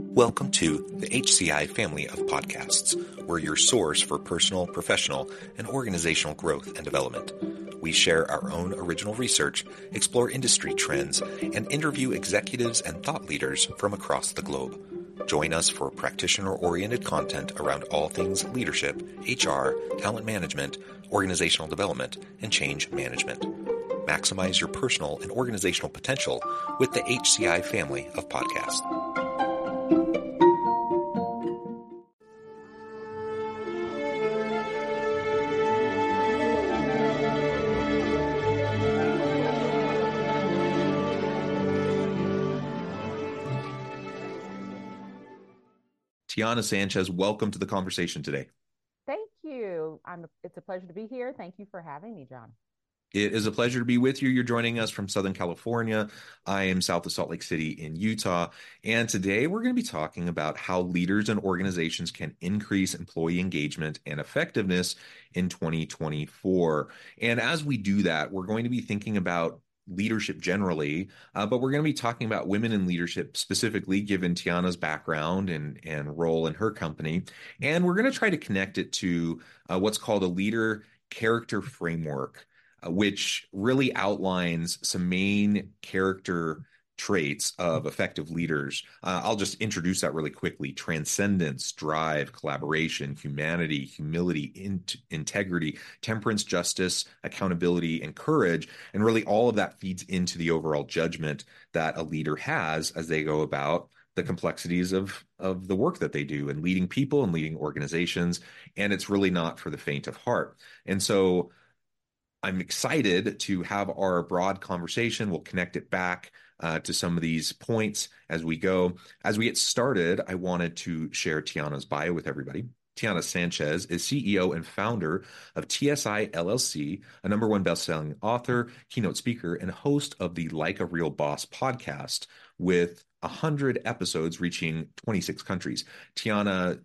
Welcome to the HCI family of podcasts. We're your source for personal, professional, and organizational growth and development. We share our own original research, explore industry trends, and interview executives and thought leaders from across the globe. Join us for practitioner-oriented content around all things leadership, HR, talent management, organizational development, and change management. Maximize your personal and organizational potential with the HCI family of podcasts. Tiana Sanchez, welcome to the conversation today. Thank you. It's a pleasure to be here. Thank you for having me, John. It is a pleasure to be with you. You're joining us from Southern California. I am south of Salt Lake City in Utah. And today we're going to be talking about how leaders and organizations can increase employee engagement and effectiveness in 2024. And as we do that, we're going to be thinking about leadership generally, but we're going to be talking about women in leadership specifically, given Tiana's background and role in her company. And we're going to try to connect it to what's called a leader character framework, which really outlines some main character traits of effective leaders. I'll just introduce that really quickly: transcendence, drive, collaboration, humanity, humility, integrity, temperance, justice, accountability, and courage. And really all of that feeds into the overall judgment that a leader has as they go about the complexities of the work that they do and leading people and leading organizations. And it's really not for the faint of heart. And so I'm excited to have our broad conversation. We'll connect it back to some of these points as we go. As we get started, I wanted to share Tiana's bio with everybody. Tiana Sanchez is CEO and founder of TSI LLC, a #1 best-selling author, keynote speaker, and host of the Like a Real Boss podcast with 100 episodes reaching 26 countries. Tiana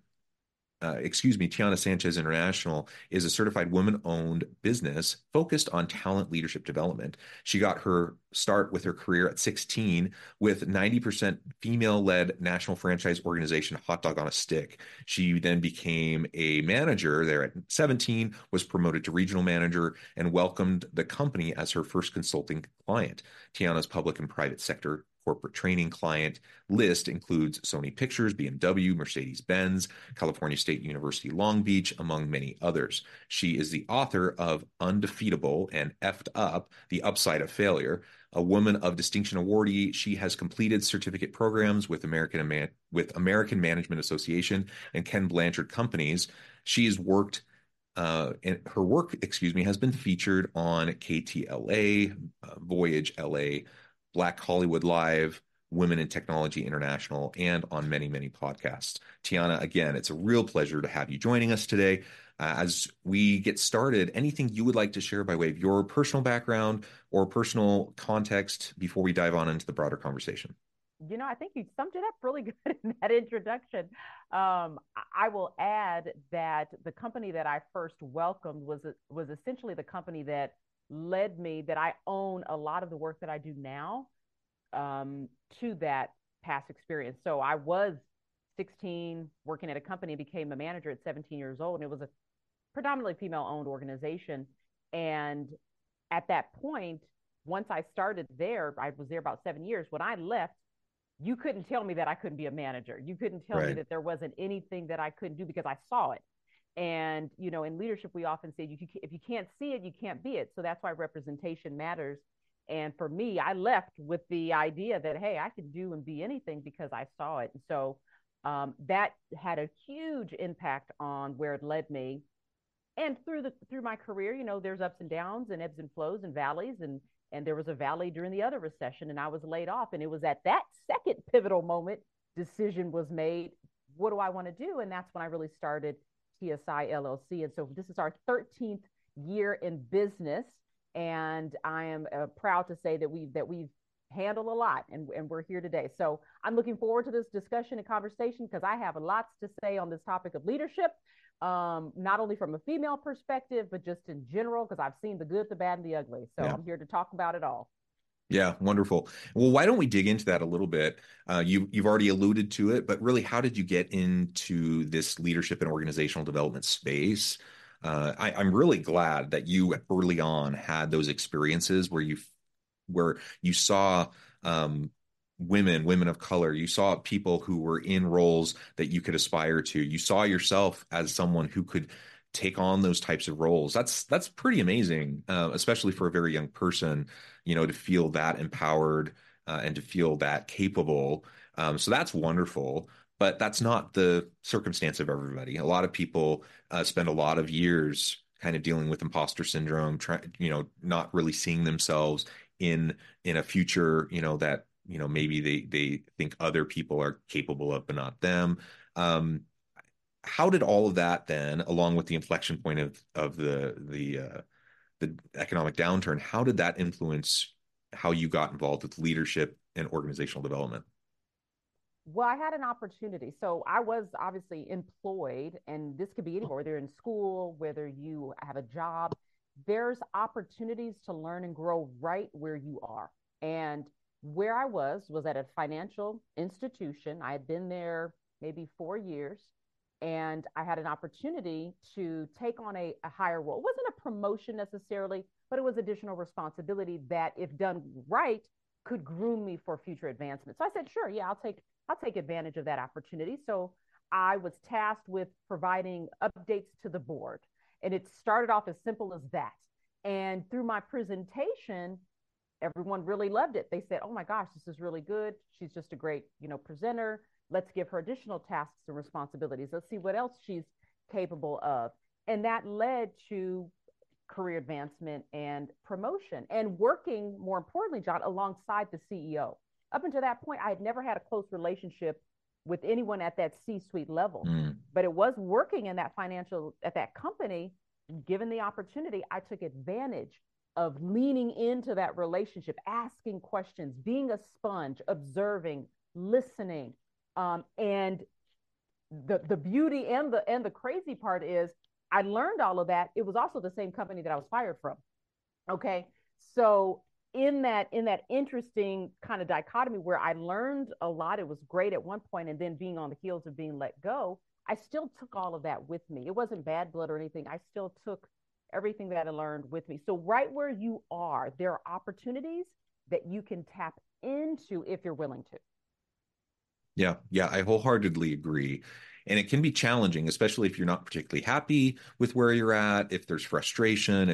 Sanchez International is a certified women-owned business focused on talent leadership development. She got her start with her career at 16 with 90% female-led national franchise organization Hot Dog on a Stick. She then became a manager there at 17, was promoted to regional manager, and welcomed the company as her first consulting client. Tiana's public and private sector corporate training client list includes Sony Pictures, BMW, Mercedes-Benz, California State University, Long Beach, among many others. She is the author of Undefeatable and Effed Up: The Upside of Failure. A woman of distinction awardee, she has completed certificate programs with American Management Association and Ken Blanchard Companies. She's worked and her work, has been featured on KTLA, Voyage LA, Black Hollywood Live, Women in Technology International, and on many, many podcasts. Tiana, again, it's a real pleasure to have you joining us today. As we get started, anything you would like to share by way of your personal background or personal context before we dive on into the broader conversation? You know, I think you summed it up really good in that introduction. I will add that the company that I first welcomed was essentially the company that led me, that I own a lot of the work that I do now to that past experience. So I was 16 working at a company, became a manager at 17 years old, and it was a predominantly female-owned organization. And at that point, once I started there, I was there about 7 years. When I left, you couldn't tell me that I couldn't be a manager. You couldn't tell me that there wasn't anything that I couldn't do because I saw it. And, you know, in leadership, we often say, if you can't see it, you can't be it. So that's why representation matters. And for me, I left with the idea that, hey, I can do and be anything because I saw it. And so that had a huge impact on where it led me. And through my career, you know, there's ups and downs and ebbs and flows and valleys. And there was a valley during the other recession, and I was laid off. And it was at that second pivotal moment, decision was made. What do I want to do? And that's when I really started TSI LLC. And so this is our 13th year in business. And I am proud to say that we've handled a lot, and we're here today. So I'm looking forward to this discussion and conversation because I have lots to say on this topic of leadership, not only from a female perspective, but just in general, because I've seen the good, the bad, and the ugly. So I'm here to talk about it all. Yeah, wonderful. Well, why don't we dig into that a little bit? You've already alluded to it, but really, how did you get into this leadership and organizational development space? I'm really glad that you early on had those experiences where you saw um, women of color, you saw people who were in roles that you could aspire to. You saw yourself as someone who could take on those types of roles. That's pretty amazing, especially for a very young person, to feel that empowered and to feel that capable. So that's wonderful. But that's not the circumstance of everybody. A lot of people spend a lot of years kind of dealing with imposter syndrome, not really seeing themselves in a future, that maybe they think other people are capable of, but not them. Um, how did all of that then, along with the inflection point of the economic downturn, how did that influence how you got involved with leadership and organizational development? Well, I had an opportunity. So I was obviously employed, and this could be anywhere, whether you're in school, whether you have a job, there's opportunities to learn and grow right where you are. And where I was at a financial institution. I had been there maybe 4 years, and I had an opportunity to take on a higher role. It wasn't a promotion necessarily, but it was additional responsibility that, if done right, could groom me for future advancement. So I said, sure, yeah, I'll take advantage of that opportunity. So I was tasked with providing updates to the board. And it started off as simple as that. And through my presentation, everyone really loved it. They said, "Oh my gosh, this is really good. She's just a great, presenter. Let's give her additional tasks and responsibilities. Let's see what else she's capable of." And that led to career advancement and promotion, and working, more importantly, John, alongside the CEO. Up until that point, I had never had a close relationship with anyone at that C-suite level, Mm. but it was working in that financial at that company. Given the opportunity, I took advantage of leaning into that relationship, asking questions, being a sponge, observing, listening. And the beauty and the crazy part is, I learned all of that. It was also the same company that I was fired from. Okay. So in that interesting kind of dichotomy where I learned a lot, it was great at one point, and then being on the heels of being let go, I still took all of that with me. It wasn't bad blood or anything. I still took everything that I learned with me. So right where you are, there are opportunities that you can tap into if you're willing to. Yeah, yeah, I wholeheartedly agree. And it can be challenging, especially if you're not particularly happy with where you're at, if there's frustration,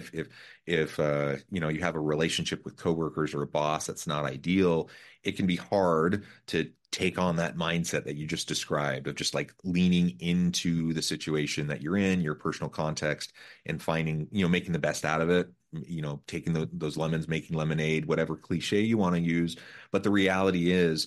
if you have a relationship with coworkers or a boss that's not ideal, it can be hard to take on that mindset that you just described of just like leaning into the situation that you're in, your personal context, and finding, making the best out of it, taking those lemons, making lemonade, whatever cliche you want to use. But the reality is,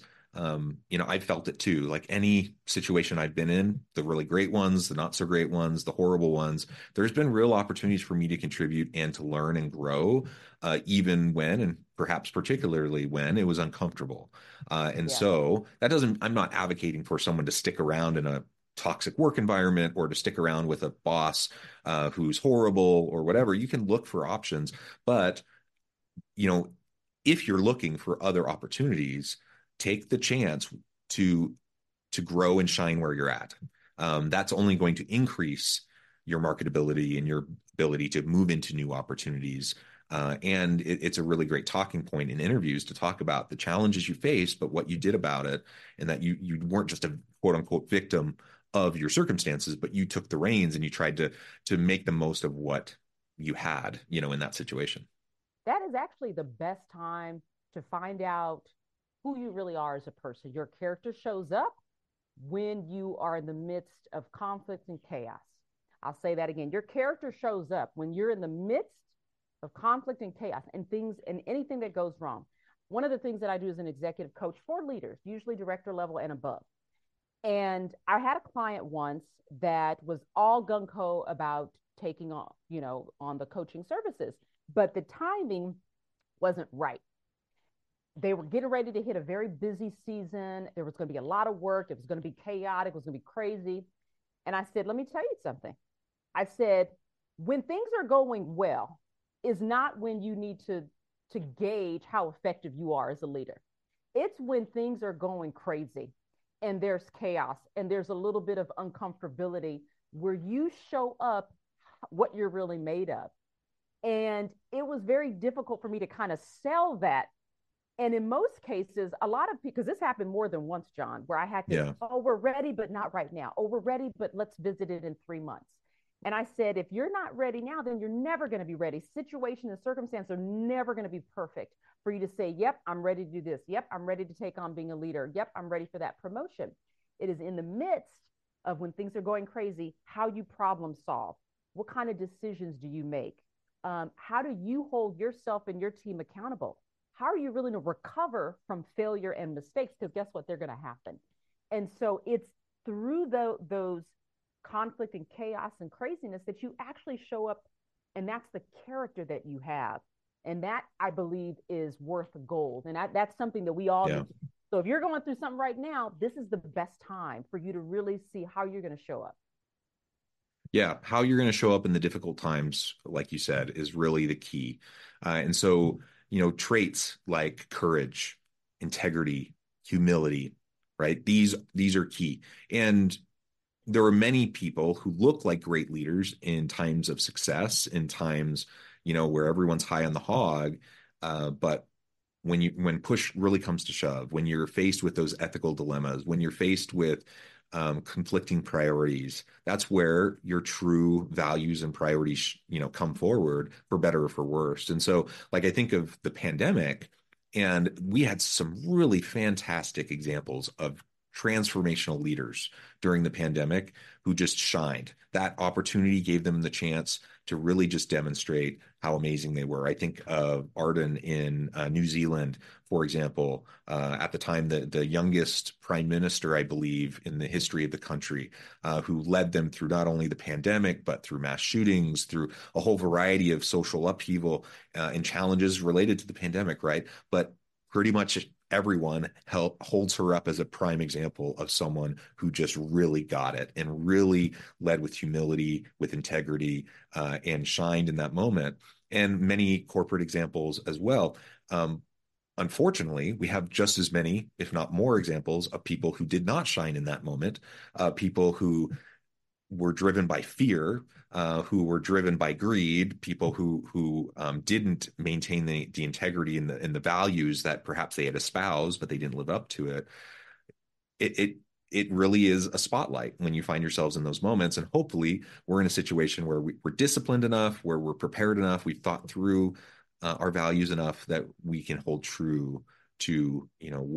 I felt it too. Like any situation I've been in, the really great ones, the not so great ones, the horrible ones, there's been real opportunities for me to contribute and to learn and grow, even when, and perhaps particularly when it was uncomfortable. And Yeah. so I'm not advocating for someone to stick around in a toxic work environment or to stick around with a boss who's horrible or whatever. You can look for options, but you know, if you're looking for other opportunities, take the chance to to grow and shine where you're at. That's only going to increase your marketability and your ability to move into new opportunities. And it's a really great talking point in interviews to talk about the challenges you faced, but what you did about it, and that you weren't just a quote unquote victim of your circumstances, but you took the reins and you tried to make the most of what you had, in that situation. That is actually the best time to find out who you really are as a person. Your character shows up when you are in the midst of conflict and chaos. I'll say that again. Your character shows up when you're in the midst of conflict and chaos and things and anything that goes wrong. One of the things that I do as an executive coach for leaders, usually director level and above. And I had a client once that was all gung ho about taking on the coaching services, but the timing wasn't right. They were getting ready to hit a very busy season. There was going to be a lot of work. It was going to be chaotic. It was going to be crazy. And I said, let me tell you something. I said, when things are going well, is not when you need to to gauge how effective you are as a leader. It's when things are going crazy and there's chaos and there's a little bit of uncomfortability where you show up what you're really made of. And it was very difficult for me to kind of sell that. And in most cases, a lot of people, because this happened more than once, John, where I had to, Yeah. oh, we're ready, but not right now. Oh, we're ready, but let's visit it in 3 months. And I said, if you're not ready now, then you're never going to be ready. Situation and circumstance are never going to be perfect for you to say, yep, I'm ready to do this. Yep, I'm ready to take on being a leader. Yep, I'm ready for that promotion. It is in the midst of when things are going crazy, how you problem solve. What kind of decisions do you make? How do you hold yourself and your team accountable? How are you really to recover from failure and mistakes? Because guess what? They're going to happen. And so it's through those conflict and chaos and craziness that you actually show up. And that's the character that you have. And that, I believe, is worth gold. And that's something that we all Yeah. need to. So if you're going through something right now, this is the best time for you to really see how you're going to show up. Yeah, how you're going to show up in the difficult times, like you said, is really the key. And so, traits like courage, integrity, humility, right? These are key. And there are many people who look like great leaders in times of success, in times, where everyone's high on the hog. But when push really comes to shove, when you're faced with those ethical dilemmas, when you're faced with conflicting priorities, that's where your true values and priorities, come forward for better or for worse. And so, like, I think of the pandemic, and we had some really fantastic examples of transformational leaders during the pandemic who just shined. That opportunity gave them the chance to really just demonstrate how amazing they were. I think of Ardern in New Zealand, for example, at the time, the youngest prime minister, I believe, in the history of the country, who led them through not only the pandemic, but through mass shootings, through a whole variety of social upheaval and challenges related to the pandemic, right? But pretty much everyone holds her up as a prime example of someone who just really got it and really led with humility, with integrity, and shined in that moment. And many corporate examples as well. Unfortunately, we have just as many, if not more, examples of people who did not shine in that moment, people who were driven by fear, who were driven by greed, people who didn't maintain the integrity and the values that perhaps they had espoused, but they didn't live up to it. It really is a spotlight when you find yourselves in those moments. And hopefully, we're in a situation where we're disciplined enough, where we're prepared enough, we've thought through our values enough that we can hold true to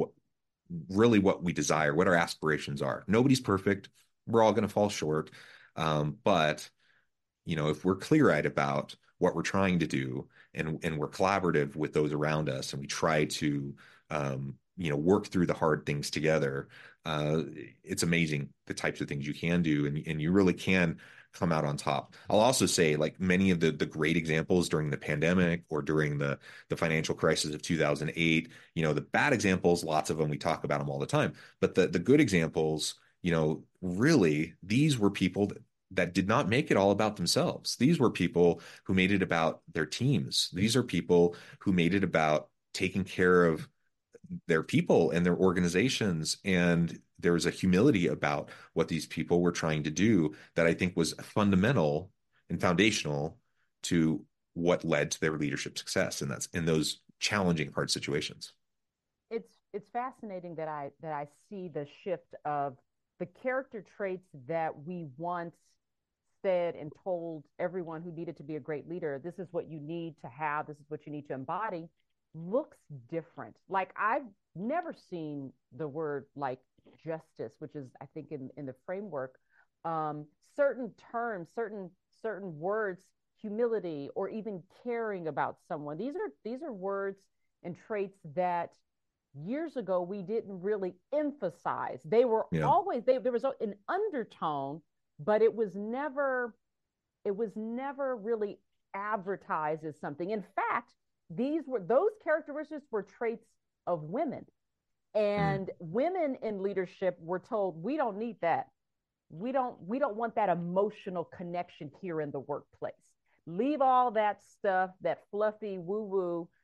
what we desire, what our aspirations are. Nobody's perfect. We're all going to fall short. But if we're clear-eyed about what we're trying to do, and we're collaborative with those around us, and we try to work through the hard things together, it's amazing the types of things you can do, and you really can come out on top. I'll also say, like, many of the great examples during the pandemic or during the financial crisis of 2008, the bad examples, lots of them, we talk about them all the time, but the good examples, really, these were people that did not make it all about themselves. These were people who made it about their teams. These are people who made it about taking care of their people and their organizations. And there was a humility about what these people were trying to do that I think was fundamental and foundational to what led to their leadership success. And that's in those challenging, hard situations. It's fascinating that I see the shift of the character traits that we once said and told everyone who needed to be a great leader, this is what you need to have, this is what you need to embody, looks different. Like, I've never seen the word like justice, which is, I think, in the framework, certain terms, certain words, humility, or even caring about someone. These are words and traits that years ago we didn't really emphasize. They were Yeah. always there was an undertone, but it was never really advertised as something. In fact, those characteristics were traits of women. Mm. And women in leadership were told, we don't need that. We don't want that emotional connection here in the workplace. Leave all that stuff, that fluffy woo woo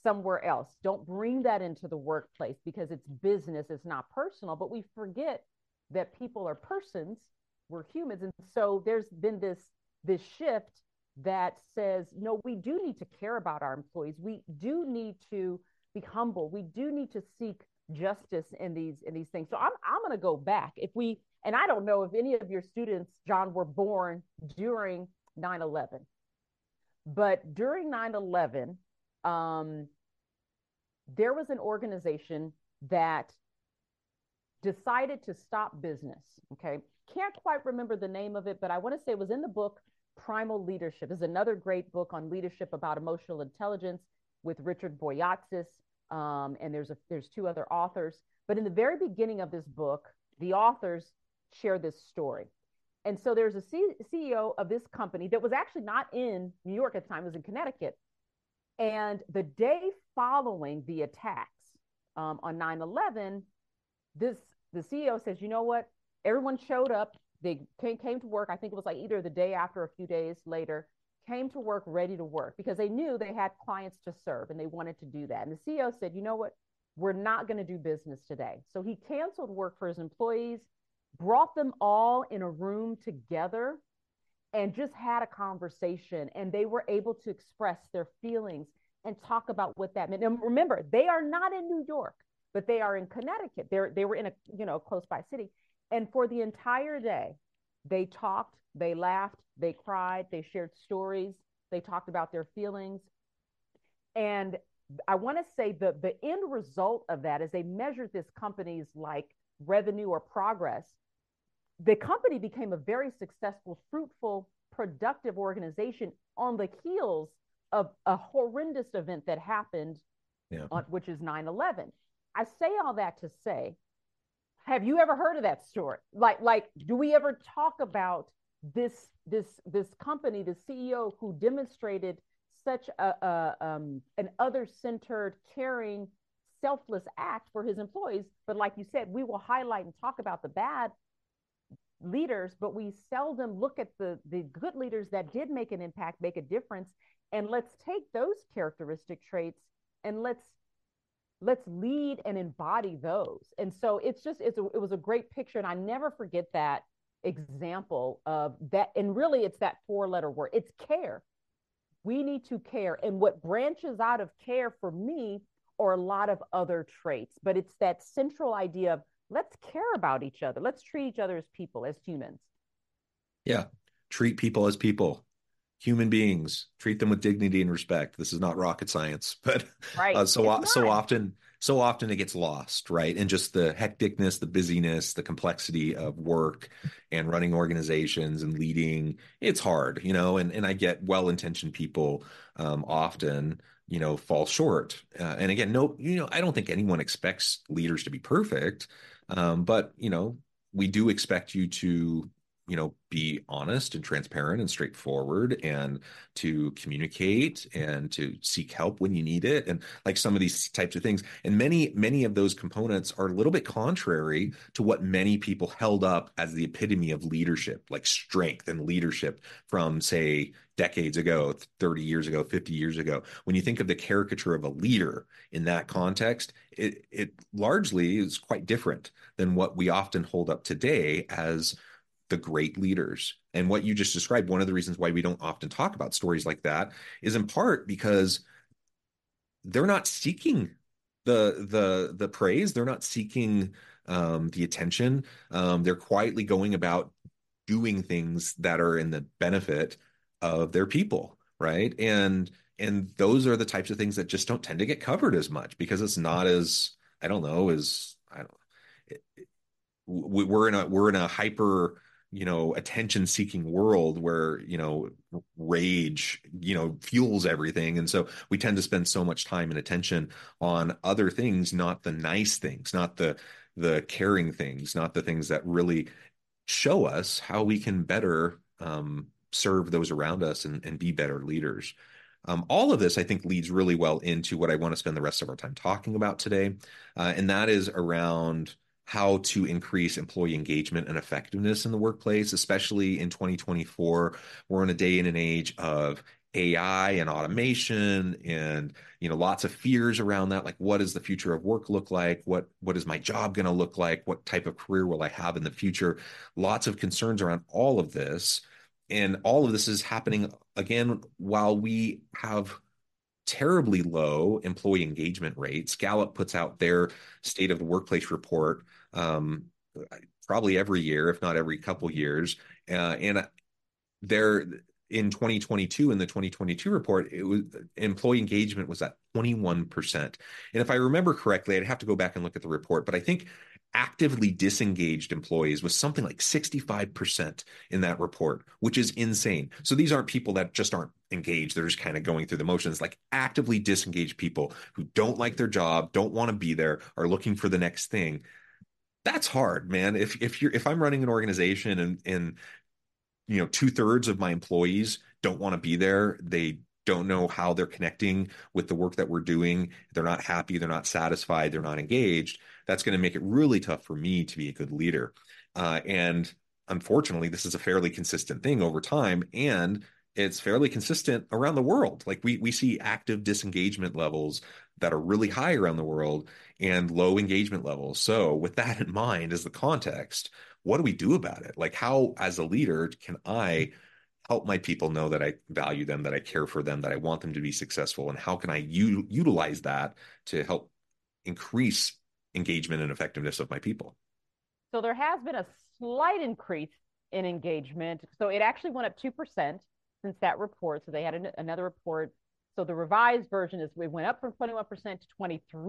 somewhere else. Don't bring that into the workplace because it's business, it's not personal. But we forget that people are persons, we're humans. And so there's been this shift that says, no, we do need to care about our employees. We do need to be humble. We do need to seek justice in these things. So I'm going to go back. If we, and I don't know if any of your students, John, were born during 9/11, but during 9/11, there was an organization that decided to stop business. Okay. Can't quite remember the name of it, but I want to say it was in the book Primal Leadership. Is another great book on leadership about emotional intelligence with Richard Boyatzis. And there's two other authors. But in the very beginning of this book, the authors share this story. And so there's a CEO of this company that was actually not in New York at the time, it was in Connecticut. And the day following the attacks on 9/11, the CEO says, you know what? Everyone showed up. They came to work. I think it was like either the day after or a few days later, came to work ready to work because they knew they had clients to serve and they wanted to do that. And the CEO said, you know what? We're not going to do business today. So he canceled work for his employees, brought them all in a room together and just had a conversation. And they were able to express their feelings and talk about what that meant. And remember, they are not in New York, but they are in Connecticut. They were in a close by city. And for the entire day, they talked, they laughed, they cried, they shared stories, they talked about their feelings. And I want to say the end result of that is they measured this company's like revenue or progress. The company became a very successful, fruitful, productive organization on the heels of a horrendous event that happened, which is 9/11. I say all that to say, have you ever heard of that story? Like, do we ever talk about this company, the CEO who demonstrated such an other-centered, caring, selfless act for his employees? But like you said, we will highlight and talk about the bad leaders, but we seldom look at the good leaders that did make an impact, make a difference. And let's take those characteristic traits and let's lead and embody those. And so it was a great picture. And I never forget that example of that. And really it's that 4-letter word. It's care. We need to care. And what branches out of care for me are a lot of other traits, but it's that central idea of let's care about each other. Let's treat each other as people, as humans. Yeah. Treat people as people. Human beings, treat them with dignity and respect. This is not rocket science, but right. so often it gets lost, right? And just the hecticness, the busyness, the complexity of work and running organizations and leading, it's hard, and I get well-intentioned people often, fall short. And again, no, I don't think anyone expects leaders to be perfect, but we do expect you to be honest and transparent and straightforward and to communicate and to seek help when you need it. And like some of these types of things. And many of those components are a little bit contrary to what many people held up as the epitome of leadership, like strength and leadership from, say, decades ago, 30 years ago, 50 years ago. When you think of the caricature of a leader in that context, it largely is quite different than what we often hold up today as the great leaders. And what you just described, one of the reasons why we don't often talk about stories like that is in part because they're not seeking the praise. They're not seeking the attention. They're quietly going about doing things that are in the benefit of their people, right? And those are the types of things that just don't tend to get covered as much because it's not as, I don't know, we're in a hyper attention seeking world where rage fuels everything, and so we tend to spend so much time and attention on other things, not the nice things, not the caring things, not the things that really show us how we can better serve those around us and be better leaders. All of this, I think, leads really well into what I want to spend the rest of our time talking about today, and that is around how to increase employee engagement and effectiveness in the workplace, especially in 2024. We're in a day and an age of AI and automation and lots of fears around that. Like, what does the future of work look like? What is my job going to look like? What type of career will I have in the future? Lots of concerns around all of this. And all of this is happening again while we have terribly low employee engagement rates. Gallup puts out their state of the workplace report probably every year, if not every couple years. And there in 2022, in the 2022 report, it was employee engagement was at 21%. And if I remember correctly, I'd have to go back and look at the report, but I think actively disengaged employees was something like 65% in that report, which is insane. So these aren't people that just aren't engaged. They're just kind of going through the motions. Like actively disengaged people who don't like their job, don't want to be there, are looking for the next thing. That's hard, man. If I'm running an organization and 2/3 of my employees don't want to be there. They don't know how they're connecting with the work that we're doing. They're not happy. They're not satisfied. They're not engaged. That's going to make it really tough for me to be a good leader. And unfortunately, this is a fairly consistent thing over time. And it's fairly consistent around the world. Like we see active disengagement levels that are really high around the world and low engagement levels. So, with that in mind as the context, what do we do about it? Like, how, as a leader, can I help my people know that I value them, that I care for them, that I want them to be successful? And how can I utilize that to help increase engagement and effectiveness of my people? So there has been a slight increase in engagement. So it actually went up 2% since that report. So they had another report. So the revised version is we went up from 21% to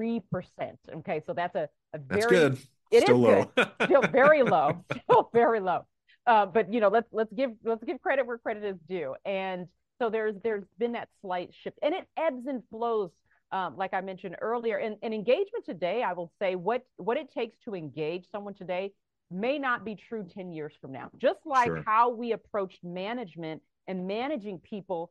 23%. Okay. So that's a That's very, good. it Still is good. low. Still very low. Still very low. But let's give credit where credit is due. And so there's been that slight shift, and it ebbs and flows, like I mentioned earlier. And engagement today, I will say what it takes to engage someone today may not be true 10 years from now. Just like Sure. how we approached management and managing people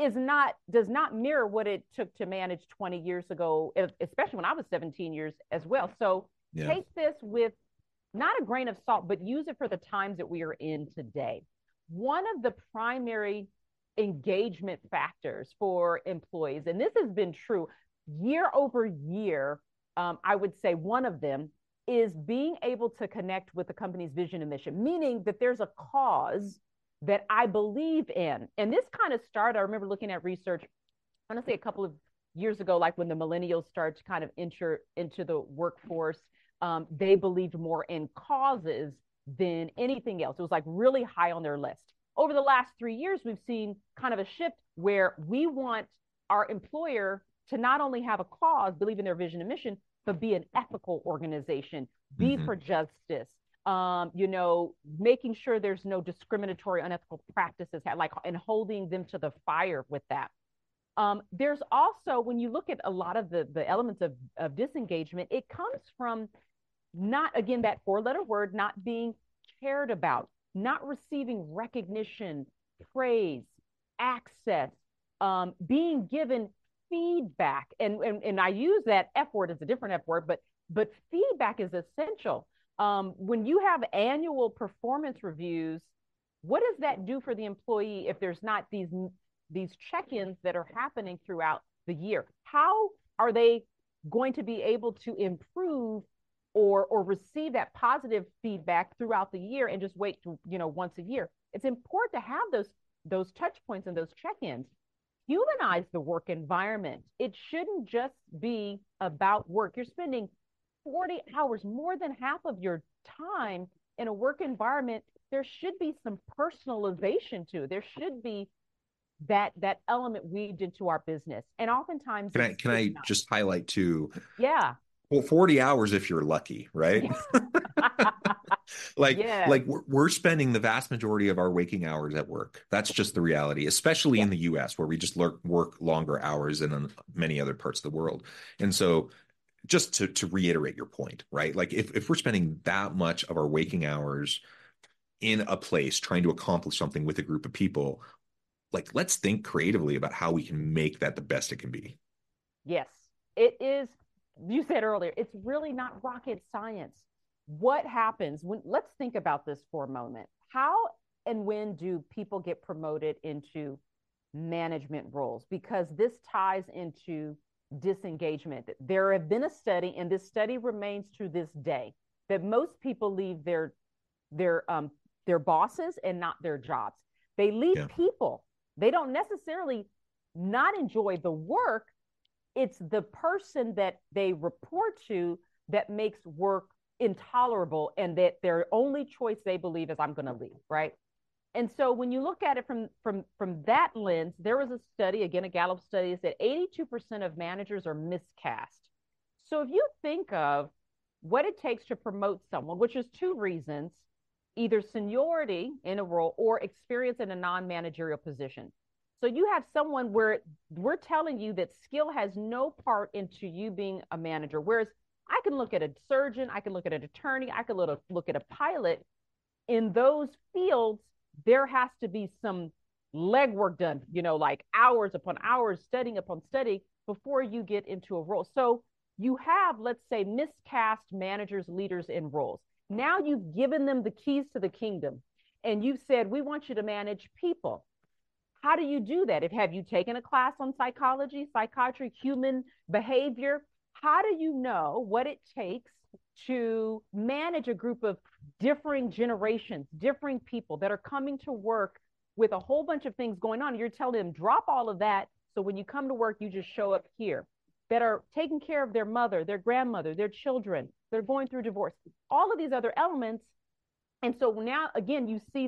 does not mirror what it took to manage 20 years ago, especially when I was 17 years as well. So Yeah. take this with not a grain of salt, but use it for the times that we are in today. One of the primary engagement factors for employees, and this has been true year over year, I would say one of them is being able to connect with the company's vision and mission, meaning that there's a cause that I believe in. And this kind of started, I remember looking at research, I want to say a couple of years ago, like when the millennials started to kind of enter into the workforce, they believed more in causes than anything else. It was like really high on their list. Over the last 3 years, we've seen kind of a shift where we want our employer to not only have a cause, believe in their vision and mission, but be an ethical organization, be Hmm. for justice, making sure there's no discriminatory, unethical practices, like, and holding them to the fire with that. There's also, when you look at a lot of the elements of disengagement, it comes from not, again, that four-letter word, not being cared about, not receiving recognition, praise, access, being given feedback. And I use that F word as a different F word, but feedback is essential. When you have annual performance reviews, what does that do for the employee if there's not these check-ins that are happening throughout the year? How are they going to be able to improve or receive that positive feedback throughout the year and just wait to, once a year? It's important to have those touch points and those check-ins. Humanize the work environment. It shouldn't just be about work. You're spending 40 hours, more than half of your time in a work environment. There should be some personalization too. There should be that element weaved into our business. And oftentimes Can I not. just highlight too? Yeah. Well, 40 hours if you're lucky, right? Yes. Like we're spending the vast majority of our waking hours at work. That's just the reality, especially in Yes. the US where we just work longer hours than in many other parts of the world. And so just to reiterate your point, right? Like if we're spending that much of our waking hours in a place trying to accomplish something with a group of people, like let's think creatively about how we can make that the best it can be. Yes. It is. You said earlier, it's really not rocket science. What happens when, let's think about this for a moment. How and when do people get promoted into management roles, because this ties into disengagement. There have been a study, and this study remains to this day, that most people leave their their bosses and not their jobs. They leave Yeah. people. They don't necessarily not enjoy the work. It's the person that they report to that makes work intolerable, and that their only choice they believe is, I'm going to leave, right? And so when you look at it from that lens, there was a study, again, a Gallup study, that 82% of managers are miscast. So if you think of what it takes to promote someone, which is two reasons, either seniority in a role or experience in a non-managerial position. So you have someone where we're telling you that skill has no part into you being a manager. Whereas I can look at a surgeon, I can look at an attorney, I can look at a pilot. In those fields, there has to be some legwork done, like hours upon hours, studying upon study before you get into a role. So you have, let's say, miscast managers, leaders in roles. Now you've given them the keys to the kingdom, and you've said, we want you to manage people. How do you do that? Have you taken a class on psychology, psychiatry, human behavior? How do you know what it takes to manage a group of differing generations, differing people that are coming to work with a whole bunch of things going on? You're telling them, drop all of that. So when you come to work, you just show up here. That are taking care of their mother, their grandmother, their children. They're going through divorce, all of these other elements. And so now, again, you see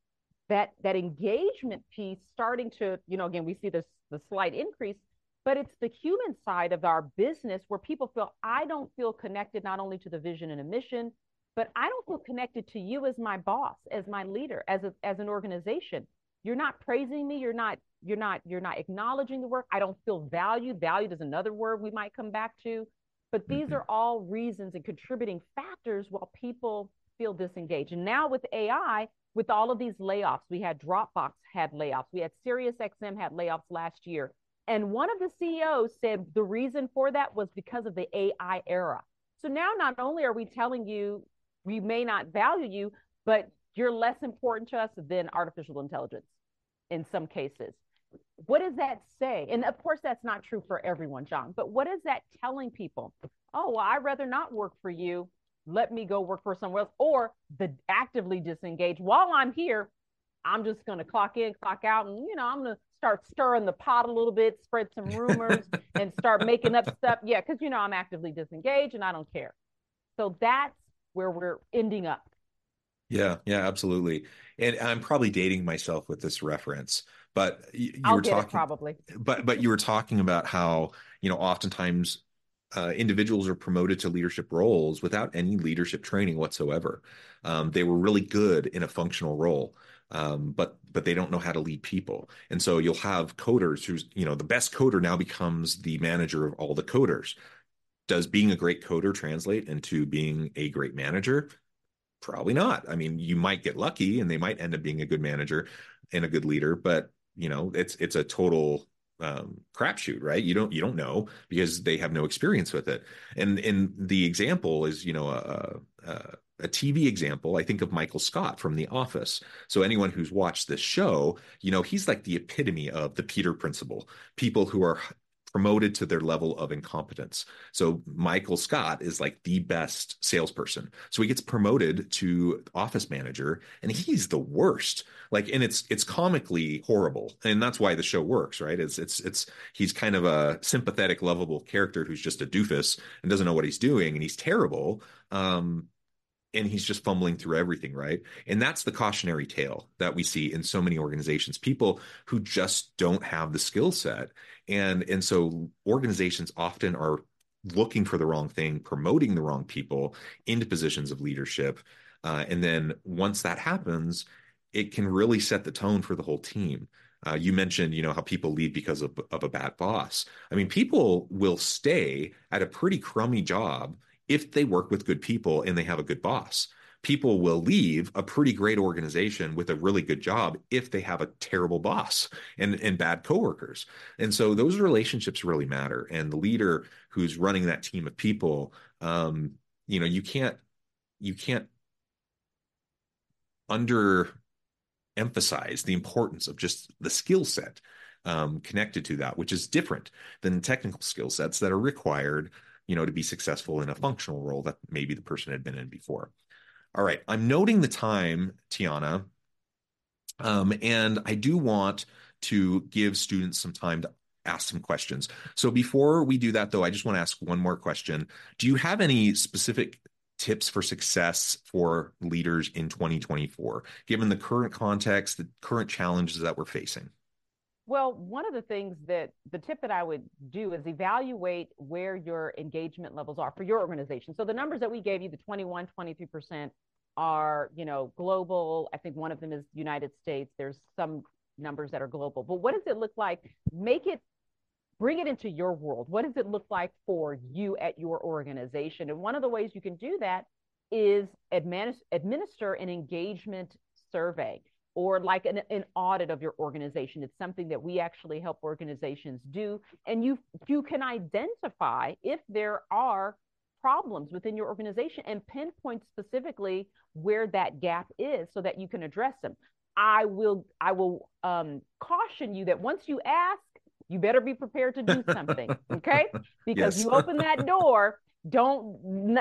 that engagement piece starting to, again, we see the slight increase, but it's the human side of our business where people feel, I don't feel connected not only to the vision and a mission, but I don't feel connected to you as my boss, as my leader, as an organization. You're not praising me. You're not acknowledging the work. I don't feel valued. Valued is another word we might come back to. But these Mm-hmm. are all reasons and contributing factors while people feel disengaged. And now with AI, with all of these layoffs, we had Dropbox had layoffs. We had SiriusXM had layoffs last year. And one of the CEOs said the reason for that was because of the AI era. So now not only are we telling you we may not value you, but you're less important to us than artificial intelligence in some cases. What does that say? And of course, that's not true for everyone, John, but what is that telling people? Oh, well, I'd rather not work for you. Let me go work for somewhere else. Or the actively disengage. While I'm here, I'm just going to clock in, clock out, and, I'm going to start stirring the pot a little bit, spread some rumors, and start making up stuff. Yeah, because, I'm actively disengaged and I don't care. So that's where we're ending up. Yeah, yeah, absolutely. And I'm probably dating myself with this reference, but you I'll were get it talking, probably. but you were talking about how, oftentimes individuals are promoted to leadership roles without any leadership training whatsoever. They were really good in a functional role, but they don't know how to lead people. And so you'll have coders who's, the best coder now becomes the manager of all the coders. Does being a great coder translate into being a great manager? Probably not. I mean, you might get lucky and they might end up being a good manager and a good leader, but it's a total crapshoot, right? You don't know because they have no experience with it. And the example is, a TV example. I think of Michael Scott from The Office. So anyone who's watched this show, he's like the epitome of the Peter principle. People who are promoted to their level of incompetence. So Michael Scott is like the best salesperson. So he gets promoted to office manager and he's the worst. Like, and it's comically horrible. And that's why the show works, right? It's he's kind of a sympathetic, lovable character who's just a doofus and doesn't know what he's doing and he's terrible. And he's just fumbling through everything, right? And that's the cautionary tale that we see in so many organizations, people who just don't have the skill set. And so organizations often are looking for the wrong thing, promoting the wrong people into positions of leadership. And then once that happens, it can really set the tone for the whole team. You mentioned, how people leave because of a bad boss. I mean, people will stay at a pretty crummy job if they work with good people and they have a good boss. People will leave a pretty great organization with a really good job if they have a terrible boss and bad coworkers. And so those relationships really matter. And the leader who's running that team of people, you can't under emphasize the importance of just the skill set connected to that, which is different than technical skill sets that are required, to be successful in a functional role that maybe the person had been in before. All right, I'm noting the time, Tiana, and I do want to give students some time to ask some questions. So before we do that, though, I just want to ask one more question. Do you have any specific tips for success for leaders in 2024, given the current context, the current challenges that we're facing? Well, one of the things that the tip that I would do is evaluate where your engagement levels are for your organization. So the numbers that we gave you, the 21, 23% are, global. I think one of them is United States. There's some numbers that are global. But what does it look like? Bring it into your world. What does it look like for you at your organization? And one of the ways you can do that is administer an engagement survey or like an audit of your organization. It's something that we actually help organizations do. And you can identify if there are problems within your organization and pinpoint specifically where that gap is so that you can address them. I will caution you that once you ask, you better be prepared to do something, okay? Because Yes. you open that door, do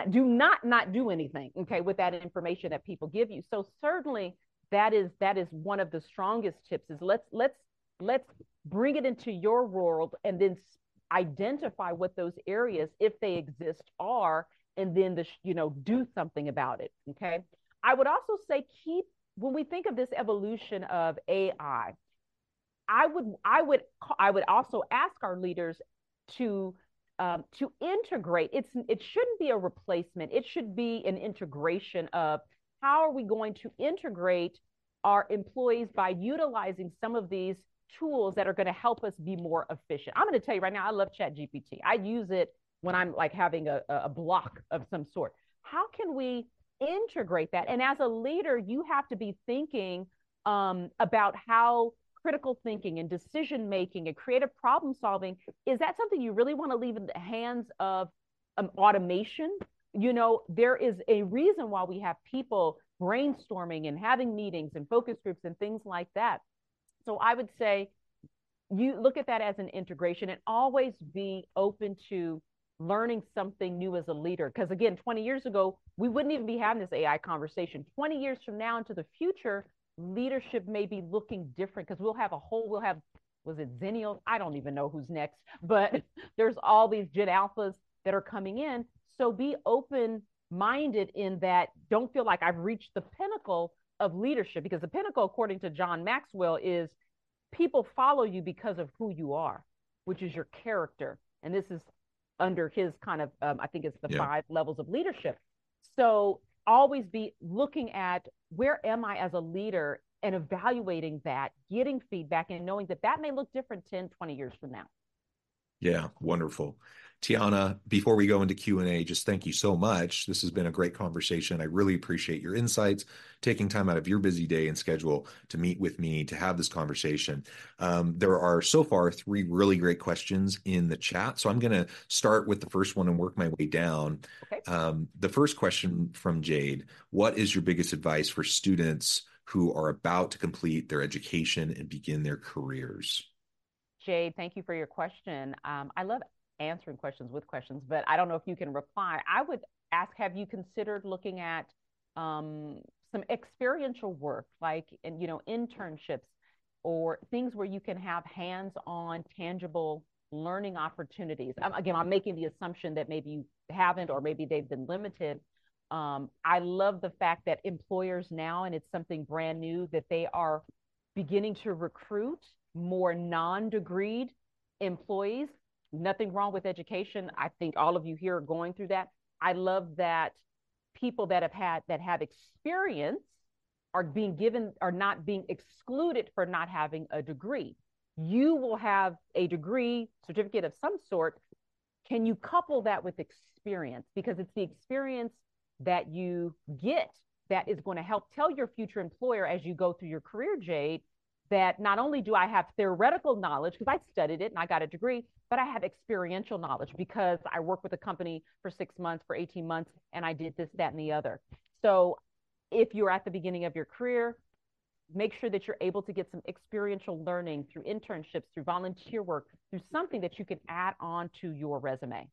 not do anything, okay, with that information that people give you. So certainly that is one of the strongest tips is let's bring it into your world and then identify what those areas, if they exist, are, and then do something about it. Okay. I would also say when we think of this evolution of AI, I would also ask our leaders to integrate. It shouldn't be a replacement. It should be an integration of how are we going to integrate our employees by utilizing some of these tools that are going to help us be more efficient. I'm going to tell you right now, I love ChatGPT. I use it when I'm like having a block of some sort. How can we integrate that? And as a leader, you have to be thinking about how critical thinking and decision making and creative problem solving, is that something you really want to leave in the hands of automation? There is a reason why we have people brainstorming and having meetings and focus groups and things like that. So I would say you look at that as an integration and always be open to learning something new as a leader. Because again, 20 years ago, we wouldn't even be having this AI conversation. 20 years from now into the future, leadership may be looking different because was it Zennials? I don't even know who's next, but there's all these Gen Alphas that are coming in. So be open minded in that. Don't feel like I've reached the pinnacle of leadership, because the pinnacle, according to John Maxwell, is people follow you because of who you are, which is your character. And this is under his kind of, I think it's the 5 levels of leadership. So always be looking at where am I as a leader and evaluating that, getting feedback and knowing that that may look different 10, 20 years from now. Yeah, wonderful. Tiana, before we go into Q&A, just thank you so much. This has been a great conversation. I really appreciate your insights, taking time out of your busy day and schedule to meet with me, to have this conversation. There are so far 3 really great questions in the chat. So I'm going to start with the first one and work my way down. Okay. The first question from Jade: what is your biggest advice for students who are about to complete their education and begin their careers? Jade, thank you for your question. I love answering questions with questions, but I don't know if you can reply. I would ask, have you considered looking at some experiential work, like internships or things where you can have hands-on, tangible learning opportunities? Again, I'm making the assumption that maybe you haven't, or maybe they've been limited. I love the fact that employers now, and it's something brand new, that they are beginning to recruit more non-degreed employees. Nothing wrong with education. I think all of you here are going through that. I love that people that have experience are not being excluded for not having a degree. You will have a degree, certificate of some sort. Can you couple that with experience? Because it's the experience that you get that is going to help tell your future employer as you go through your career, Jade, that not only do I have theoretical knowledge, because I studied it and I got a degree, but I have experiential knowledge because I worked with a company for 6 months, for 18 months, and I did this, that, and the other. So if you're at the beginning of your career, make sure that you're able to get some experiential learning through internships, through volunteer work, through something that you can add on to your resume.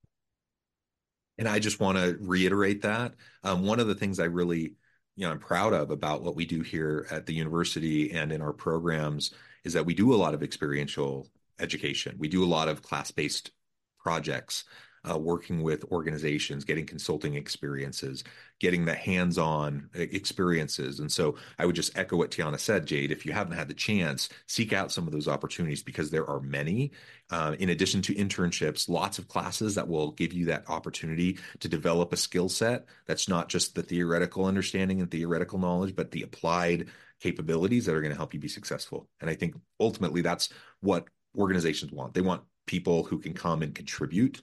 And I just want to reiterate that. One of the things I really, I'm proud of about what we do here at the university and in our programs is that we do a lot of experiential education. We do a lot of class-based projects, working with organizations, getting consulting experiences, getting the hands-on experiences. And so I would just echo what Tiana said, Jade. If you haven't had the chance, seek out some of those opportunities because there are many. In addition to internships, lots of classes that will give you that opportunity to develop a skill set that's not just the theoretical understanding and theoretical knowledge, but the applied capabilities that are going to help you be successful. And I think ultimately that's what organizations want. They want people who can come and contribute.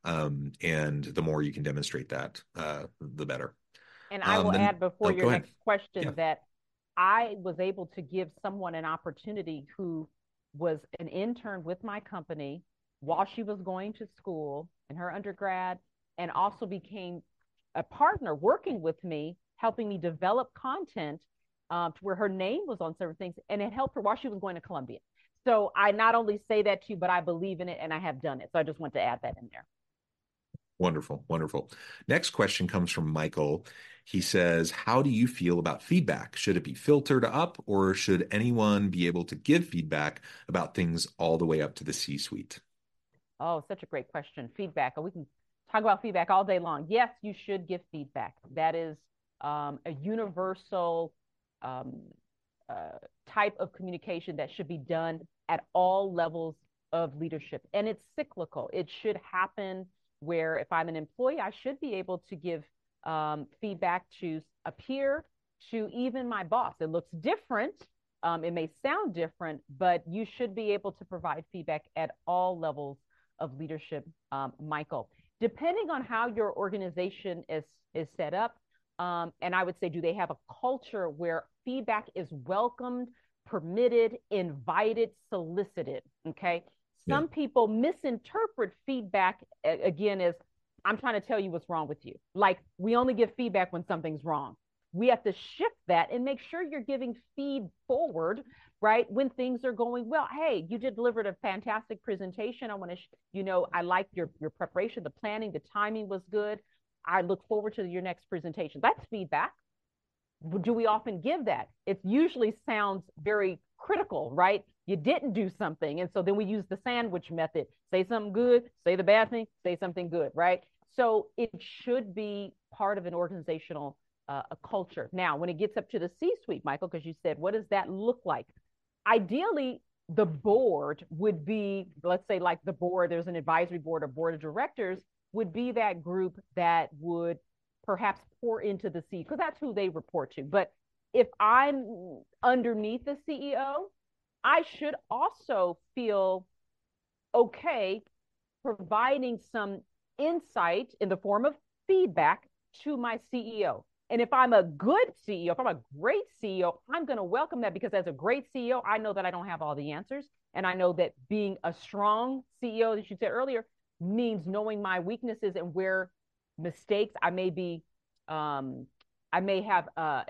And the more you can demonstrate that, the better. And I will Then, add before oh, your go ahead. next question Yeah. that I was able to give someone an opportunity who was an intern with my company while she was going to school in her undergrad and also became a partner working with me, helping me develop content to where her name was on certain things. And it helped her while she was going to Columbia. So I not only say that to you, but I believe in it and I have done it. So I just want to add that in there. Wonderful, wonderful. Next question comes from Michael. He says, how do you feel about feedback? Should it be filtered up, or should anyone be able to give feedback about things all the way up to the C-suite? Oh, such a great question. Feedback. We can talk about feedback all day long. Yes, you should give feedback. That is a universal um, uh, type of communication that should be done at all levels of leadership. And it's cyclical. It should happen where if I'm an employee, I should be able to give feedback to a peer, to even my boss. It looks different. It may sound different, but you should be able to provide feedback at all levels of leadership, Michael. Depending on how your organization is set up, and I would say, do they have a culture where feedback is welcomed, permitted, invited, solicited? Okay. Yeah. Some people misinterpret feedback again as I'm trying to tell you what's wrong with you. Like we only give feedback when something's wrong. We have to shift that and make sure you're giving feed forward, right? When things are going well. Hey, you did delivered a fantastic presentation. I want to, I like your preparation, the planning, the timing was good. I look forward to your next presentation. That's feedback. Do we often give that? It usually sounds very critical, right? You didn't do something. And so then we use the sandwich method. Say something good, say the bad thing, say something good, right? So it should be part of an organizational a culture. Now, when it gets up to the C-suite, Michael, because you said, what does that look like? Ideally, the board would be, let's say, like the board, there's an advisory board or board of directors, would be that group that would perhaps pour into the C because that's who they report to. But if I'm underneath the CEO, I should also feel okay providing some insight in the form of feedback to my CEO. And if I'm a good CEO, if I'm a great CEO, I'm going to welcome that because as a great CEO, I know that I don't have all the answers. And I know that being a strong CEO, as you said earlier, means knowing my weaknesses and where mistakes I may be, I may have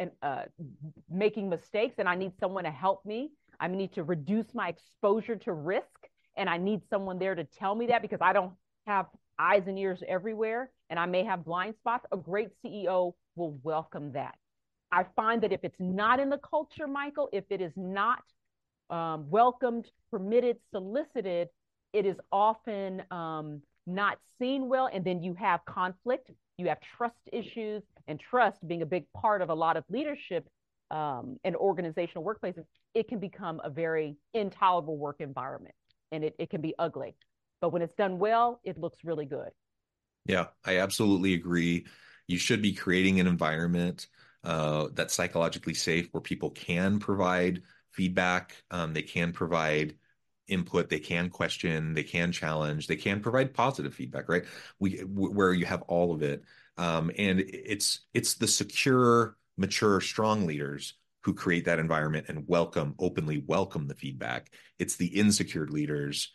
making mistakes and I need someone to help me. I need to reduce my exposure to risk. And I need someone there to tell me that because I don't have eyes and ears everywhere and I may have blind spots. A great CEO will welcome that. I find that if it's not in the culture, Michael, if it is not welcomed, permitted, solicited, it is often not seen well. And then you have conflict, you have trust issues, and trust being a big part of a lot of leadership and organizational workplaces, it can become a very intolerable work environment and it can be ugly. But when it's done well, it looks really good. Yeah, I absolutely agree. You should be creating an environment that's psychologically safe where people can provide feedback, they can provide input, they can question, they can challenge, they can provide positive feedback, right? Where you have all of it, and it's the secure, mature, strong leaders who create that environment and openly welcome the feedback. It's the insecure leaders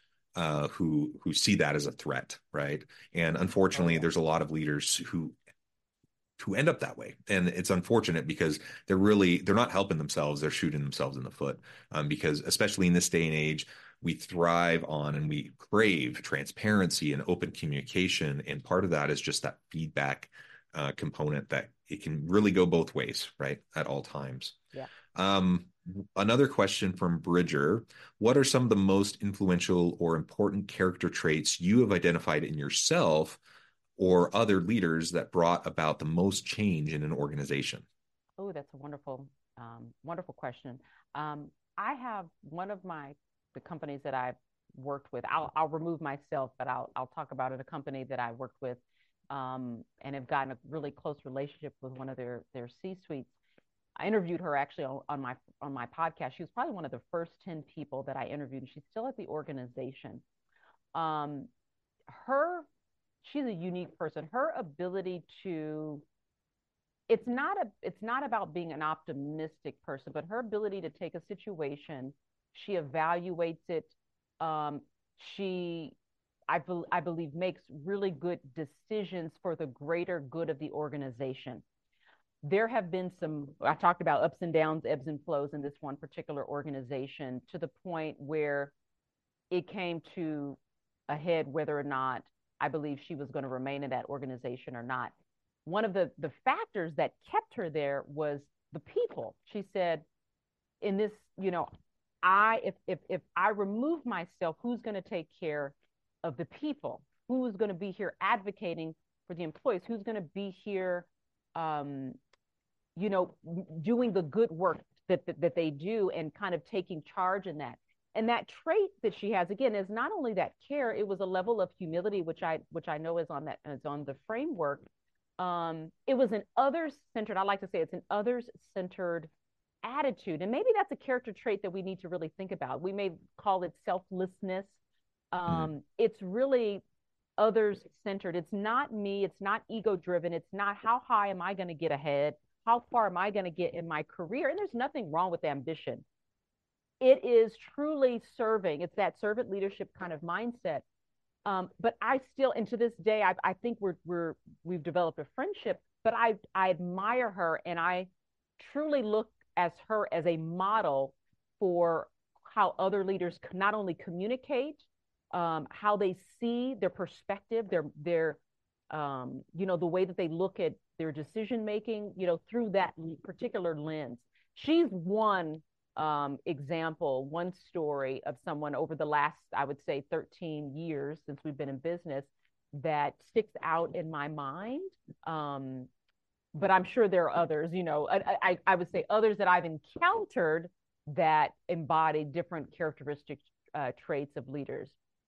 who see that as a threat, right? And Oh, unfortunately, yeah. there's a lot of leaders who who end up that way. And it's unfortunate because they're not helping themselves, they're shooting themselves in the foot. Because especially in this day and age, we thrive on and we crave transparency and open communication, and part of that is just that feedback component that it can really go both ways, right, at all times. Yeah. um, Another question from Bridger: what are some of the most influential or important character traits you have identified in yourself or other leaders that brought about the most change in an organization? Oh, that's a wonderful question. Um, I have one of the companies that I've worked with. I'll remove myself, but I'll talk about it. A company that I worked with, and have gotten a really close relationship with one of their C-suites. I interviewed her actually on my podcast. She was probably one of the first 10 people that I interviewed, and she's still at the organization. Um, her She's a unique person. Her ability to it's not about being an optimistic person, but her ability to take a situation, she evaluates it. Um, she I believe makes really good decisions for the greater good of the organization. There have been some, I talked about ups and downs, ebbs and flows in this one particular organization, to the point where it came to a head whether or not I believe she was going to remain in that organization or not. One of the factors that kept her there was the people. She said, in this, if I remove myself, who's going to take care of the people? Who's going to be here advocating for the employees? Who's going to be here, um, doing the good work that they do and kind of taking charge in that? And that trait that she has, again, is not only that care, it was a level of humility, which I know is on the framework. It was an others centered. I like to say it's an others centered attitude, and maybe that's a character trait that we need to really think about. We may call it selflessness. Mm-hmm. It's really others centered. It's not me. It's not ego driven. It's not how high am I going to get ahead? How far am I going to get in my career? And there's nothing wrong with ambition. It is truly serving. It's that servant leadership kind of mindset. But I still, and to this day, I think we've developed a friendship. But I admire her, and I truly look as her as a model for how other leaders not only communicate, how they see their perspective, the way that they look at their decision making, through that particular lens. She's one example, one story of someone over the last, I would say, 13 years since we've been in business, that sticks out in my mind. But I'm sure there are others, I would say others that I've encountered that embody different characteristic traits of leaders.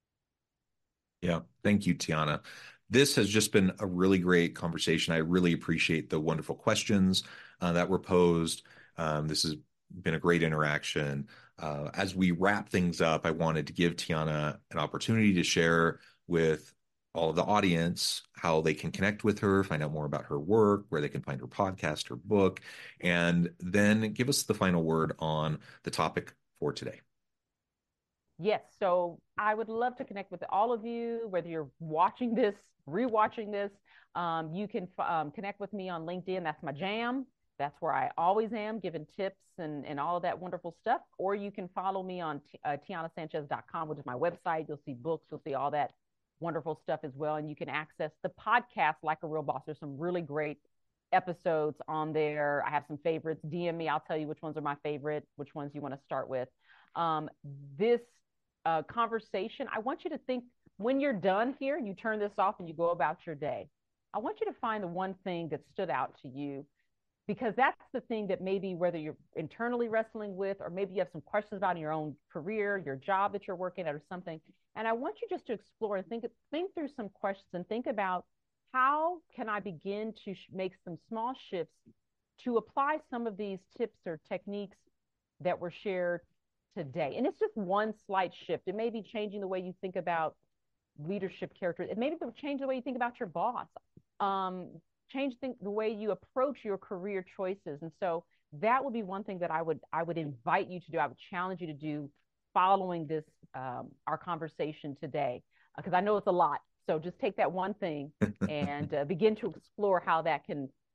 Yeah, thank you, Tiana. This has just been a really great conversation. I really appreciate the wonderful questions that were posed. This has been a great interaction. As we wrap things up, I wanted to give Tiana an opportunity to share with all of the audience how they can connect with her, find out more about her work, where they can find her podcast, her book, and then give us the final word on the topic for today. Yes, so I would love to connect with all of you, whether you're watching this, rewatching this. You can connect with me on LinkedIn. That's my jam. That's where I always am, giving tips and all of that wonderful stuff. Or you can follow me on tianasanchez.com, which is my website. You'll see books, you'll see all that wonderful stuff as well. And you can access the podcast Like a Real Boss. There's some really great episodes on there. I have some favorites. DM me. I'll tell you which ones are my favorite, which ones you want to start with. This conversation, I want you to think, when you're done here, you turn this off and you go about your day. I want you to find the one thing that stood out to you, because that's the thing that maybe whether you're internally wrestling with, or maybe you have some questions about in your own career, your job that you're working at or something. And I want you just to explore and think through some questions and think about, how can I begin to make some small shifts to apply some of these tips or techniques that were shared today. And it's just one slight shift. It may be changing the way you think about leadership character. It may be change the way you think about your boss. Change the way you approach your career choices. And so that would be one thing that I would invite you to do. I would challenge you to do following this our conversation today, because I know it's a lot. So just take that one thing and begin to explore how that can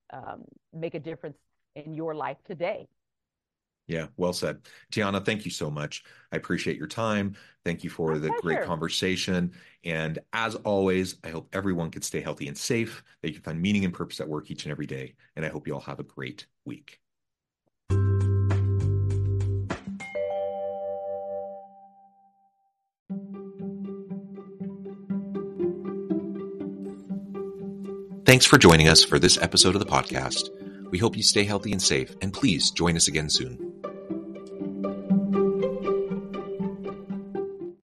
make a difference in your life today. Yeah, well said. Tiana, thank you so much. I appreciate your time. Thank you for My the great pleasure. conversation. And as always, I hope everyone can stay healthy and safe, that you can find meaning and purpose at work each and every day. And I hope you all have a great week. Thanks for joining us for this episode of the podcast. We hope you stay healthy and safe, and please join us again soon.